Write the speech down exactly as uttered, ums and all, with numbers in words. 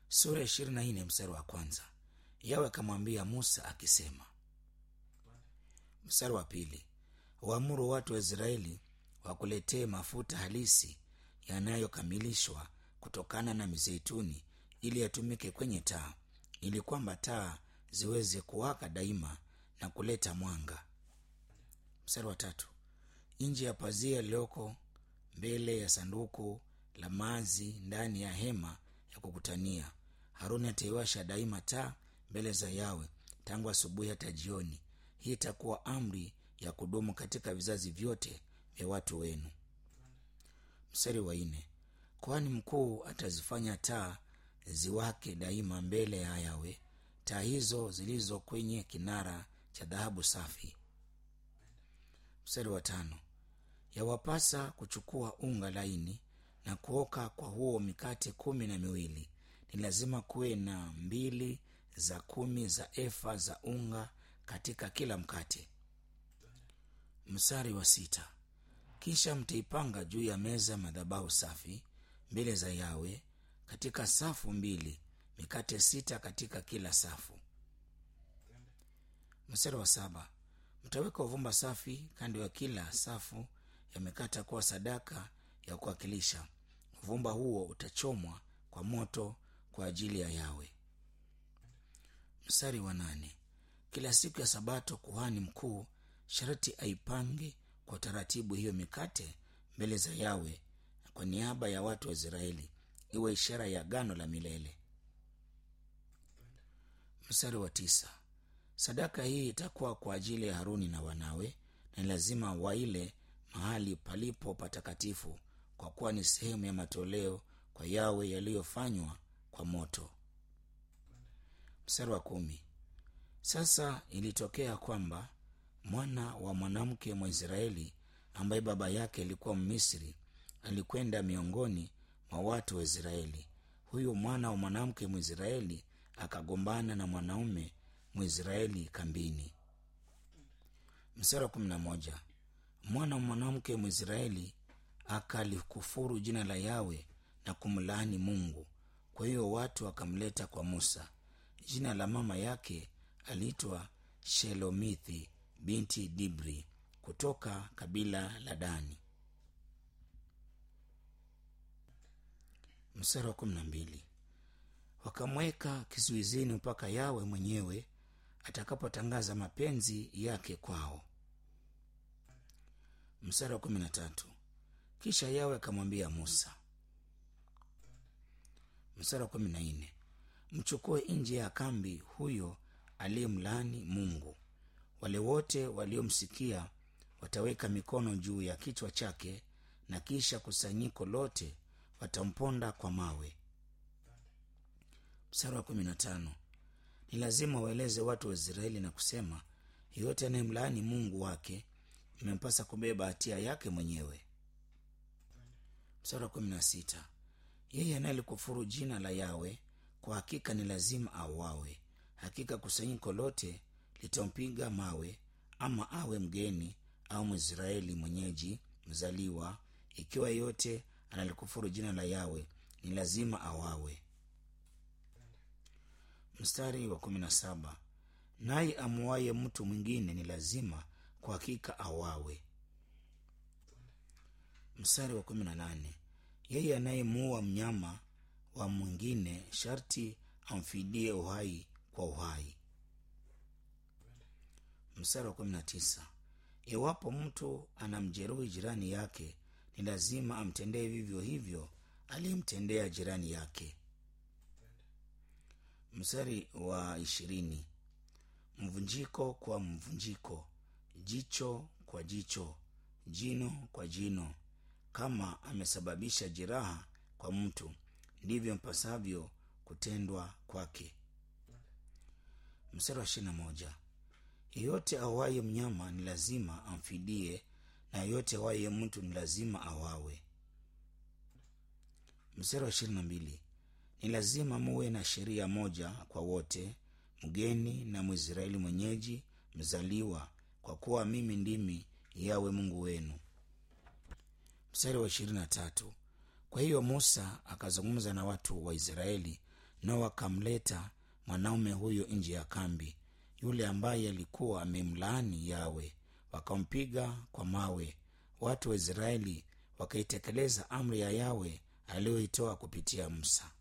Sura ya ishirini na nne mstari wa kwanza. Yawe akamwambia Musa akisema. Mstari wa pili. Waamuru watu wa Israeli wakuletee mafuta halisi yanayokamilishwa kutokana na mizeituni, ili yatumike kwenye taa, ili kwamba taa ziweze kuwaka daima na kuleta mwanga. Mstari wa tatu. Nje ya pazia lililoko mbele ya sanduku la maazi ndani ya hema ya kukutania, Haruni ataiwasha daima taa mbele za Yawe tangu asubuhi hata jioni. Hii itakuwa amri ya kudumu katika vizazi vyote vya watu wenu. Mstari wa nne. Kuhani mkuu atazifanya taa ziwake daima mbele ya Yawe, taa hizo zilizo kwenye kinara cha dhahabu safi. Mstari wa tano. Yawapasa kuchukua unga laini na kuoka kwa huo mikate kumi na miwili. Ni lazima kuwe na mbili za kumi za efa za unga katika kila mkate. Mstari wa sita. Kisha mtaipanga juu ya meza madhabahu safi mbele za Yawe katika safu mbili, mikate sita katika kila safu. Mstari wa saba. Mtaweka uvumba safi kando ya kila safu ya mikate kuwa sadaka ya kuwakilisha. Uvumba huo utachomwa kwa moto kwa ajili ya Yawe. Mstari wa nane. Kila siku ya Sabato kuhani mkuu sharti aipange kwa taratibu hiyo mikate mbele za Yawe kwa niaba ya watu wa Israeli, iwe ishara ya agano la milele. Mstari wa tisa. Sadaka hii itakuwa kwa ajili ya Haruni na wanawe, na lazima waile mahali palipo patakatifu, kwa kuwa ni sehemu ya matoleo kwa Yawe yaliyofanywa kwa moto. Mstari wa kumi. Sasa ilitokea kwamba mwana wa mwanamke Mwisraeli ambaye baba yake alikuwa Mmisri alikwenda miongoni mwa watu wa Israeli. Huyu mwana wa mwanamke Mwisraeli akagombana na mwanaume Mwisraeli kambini. Mstari wa kumi na moja. Mwana wa mwanamke Mwisraeli akalikufuru jina la Yawe na kumlaani Mungu. Kwa hiyo watu wakamleta kwa Musa. Jina la mama yake aliitwa Shelomithi binti Dibri kutoka kabila la Dani. Mstari wa kumi na mbili. Wakamweka kizuizini mpaka Yawe mwenyewe atakapotangaza mapenzi yake kwao. Mstari wa kumi na tatu. Kisha Yawe akamwambia Musa. Mstari wa kumi na nne. Mchukue nje ya kambi huyo aliyemlaani Mungu. Wale wote waliomsikia wataweka mikono juu ya kichwa chake, na kisha kusanyiko lote watamponda kwa mawe. Mstari wa kumi na tano. Ni lazima waeleze watu wa Israeli na kusema, yeyote anayemlaani Mungu wake imempasa kubeba hatia yake mwenyewe. Mstari wa kumi na sita. Yeye anayelikufuru jina la Yawe kwa hakika ni lazima auawe. Hakika kusanyiko lote litampiga mawe, ama awe mgeni au Mwisraeli mwenyeji mzaliwa. Ikiwa yote analikufuru jina la Yawe ni lazima auawe. Mstari wa kumi na saba. Naye amuaye mtu mwingine ni lazima kwa hakika auawe. Mstari wa kumi na nane. Yeye anayemuua mnyama wa mwingine sharti amfidie uhai kwa uhai. Mstari wa kumi na tisa. Iwapo mtu anamjeruhi jirani yake ni lazima amtendee vivyo hivyo aliyemtendea jirani yake. Mstari wa ishirini. Mvunjiko kwa mvunjiko, jicho kwa jicho, jino kwa jino. Kama amesababisha jeraha kwa mtu, ndivyo mpasavyo kutendwa kwake. Mstari wa ishirini na moja. Yeyote awaye mnyama ni lazima amfidie, na yeyote awaye mtu ni lazima awawe. Mstari wa ishirini na mbili. Ni lazima muwe na sheria moja kwa wote, mgeni na Mwisraeli mwenyeji mzaliwa, kwa kuwa mimi ndimi Yawe Mungu wenu. Mstari wa ishirini na tatu. Kwa hiyo Musa akazungumza na watu wa Israeli nao wakamleta mwanaume huyo nje ya kambi, yule ambaye alikuwa amemlaani Yawe, wakampiga kwa mawe. Watu wa Israeli wakaitekeleza amri ya Yawe aliyoitoa kupitia Musa.